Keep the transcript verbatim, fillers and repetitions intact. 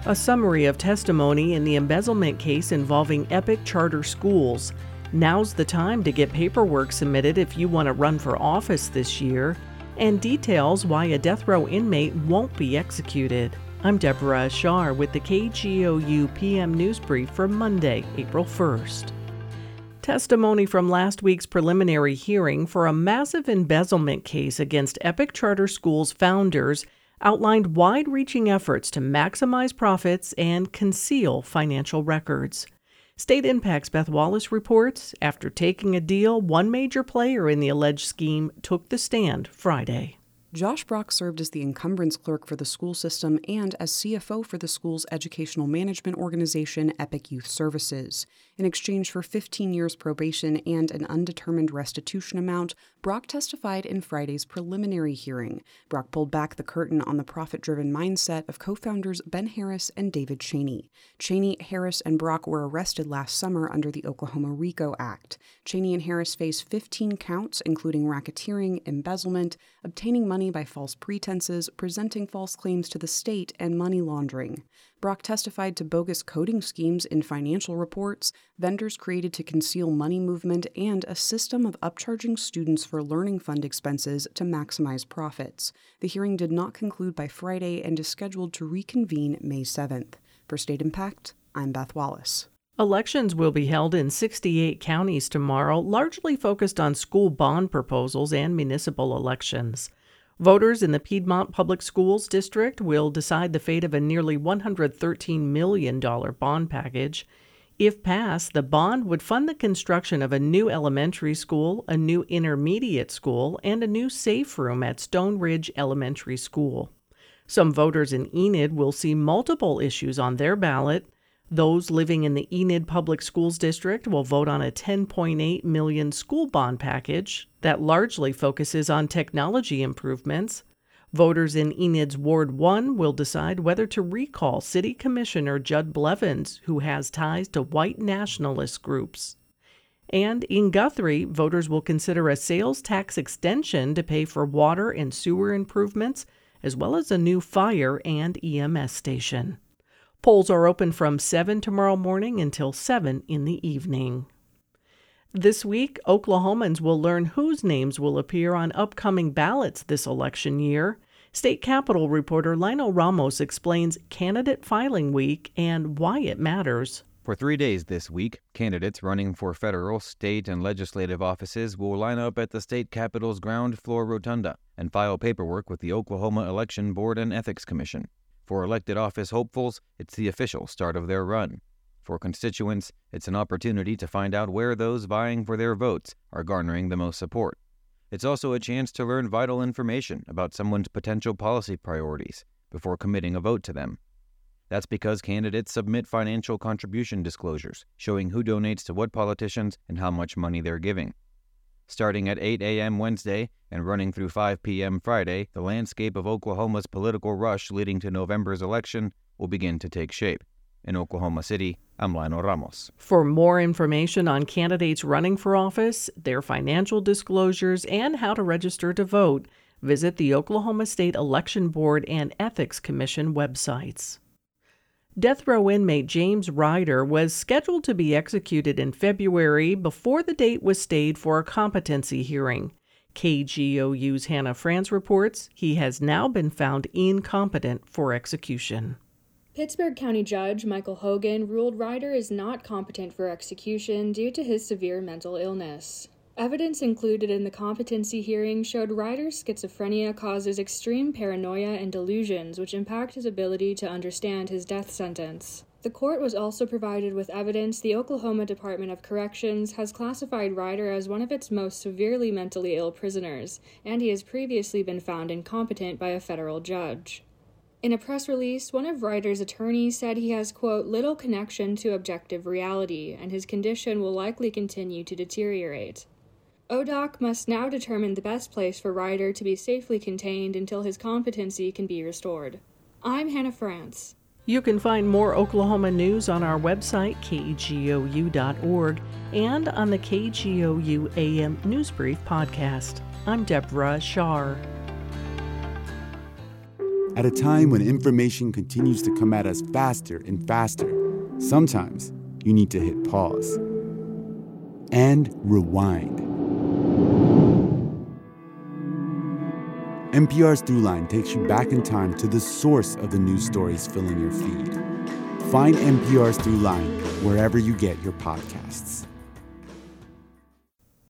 A summary of testimony in the embezzlement case involving Epic Charter Schools. Now's the time to get paperwork submitted if you want to run for office this year, and details why a death row inmate won't be executed. I'm Deborah Ashar with the K G O U P M News Brief for Monday, April first. Testimony from last week's preliminary hearing for a massive embezzlement case against Epic Charter Schools founders outlined wide-reaching efforts to maximize profits and conceal financial records. State Impact's Beth Wallace reports, after taking a deal, one major player in the alleged scheme took the stand Friday. Josh Brock served as the encumbrance clerk for the school system and as C F O for the school's educational management organization, Epic Youth Services. In exchange for fifteen years probation and an undetermined restitution amount, Brock testified in Friday's preliminary hearing. Brock pulled back the curtain on the profit-driven mindset of co-founders Ben Harris and David Cheney. Cheney, Harris, and Brock were arrested last summer under the Oklahoma RICO Act. Cheney and Harris face fifteen counts, including racketeering, embezzlement, obtaining money by false pretenses, presenting false claims to the state, and money laundering. Brock testified to bogus coding schemes in financial reports, vendors created to conceal money movement, and a system of upcharging students for learning fund expenses to maximize profits. The hearing did not conclude by Friday and is scheduled to reconvene May seventh. For State Impact, I'm Beth Wallace. Elections will be held in sixty-eight counties tomorrow, largely focused on school bond proposals and municipal elections. Voters in the Piedmont Public Schools District will decide the fate of a nearly one hundred thirteen million dollars bond package. If passed, the bond would fund the construction of a new elementary school, a new intermediate school, and a new safe room at Stone Ridge Elementary School. Some voters in Enid will see multiple issues on their ballot. Those living in the Enid Public Schools District will vote on a ten point eight million dollars school bond package that largely focuses on technology improvements. Voters in Enid's Ward one will decide whether to recall City Commissioner Judd Blevins, who has ties to white nationalist groups. And in Guthrie, voters will consider a sales tax extension to pay for water and sewer improvements, as well as a new fire and E M S station. Polls are open from seven tomorrow morning until seven in the evening. This week, Oklahomans will learn whose names will appear on upcoming ballots this election year. State Capitol reporter Lionel Ramos explains Candidate Filing Week and why it matters. For three days this week, candidates running for federal, state, and legislative offices will line up at the state capitol's ground floor rotunda and file paperwork with the Oklahoma Election Board and Ethics Commission. For elected office hopefuls, it's the official start of their run. For constituents, it's an opportunity to find out where those vying for their votes are garnering the most support. It's also a chance to learn vital information about someone's potential policy priorities before committing a vote to them. That's because candidates submit financial contribution disclosures showing who donates to what politicians and how much money they're giving. Starting at eight a.m. Wednesday and running through five p.m. Friday, the landscape of Oklahoma's political rush leading to November's election will begin to take shape. In Oklahoma City, I'm Lionel Ramos. For more information on candidates running for office, their financial disclosures, and how to register to vote, visit the Oklahoma State Election Board and Ethics Commission websites. Death row inmate James Ryder was scheduled to be executed in February before the date was stayed for a competency hearing. K G O U's Hannah Franz reports he has now been found incompetent for execution. Pittsburgh County Judge Michael Hogan ruled Ryder is not competent for execution due to his severe mental illness. Evidence included in the competency hearing showed Ryder's schizophrenia causes extreme paranoia and delusions, which impact his ability to understand his death sentence. The court was also provided with evidence the Oklahoma Department of Corrections has classified Ryder as one of its most severely mentally ill prisoners, and he has previously been found incompetent by a federal judge. In a press release, one of Ryder's attorneys said he has, quote, little connection to objective reality, and his condition will likely continue to deteriorate. O D O C must now determine the best place for Ryder to be safely contained until his competency can be restored. I'm Hannah Franz. You can find more Oklahoma news on our website, K G O U dot org, and on the K G O U A M News Brief podcast. I'm Deborah Ashar. At a time when information continues to come at us faster and faster, sometimes you need to hit pause and rewind. N P R's Throughline takes you back in time to the source of the news stories filling your feed. Find N P R's Throughline wherever you get your podcasts.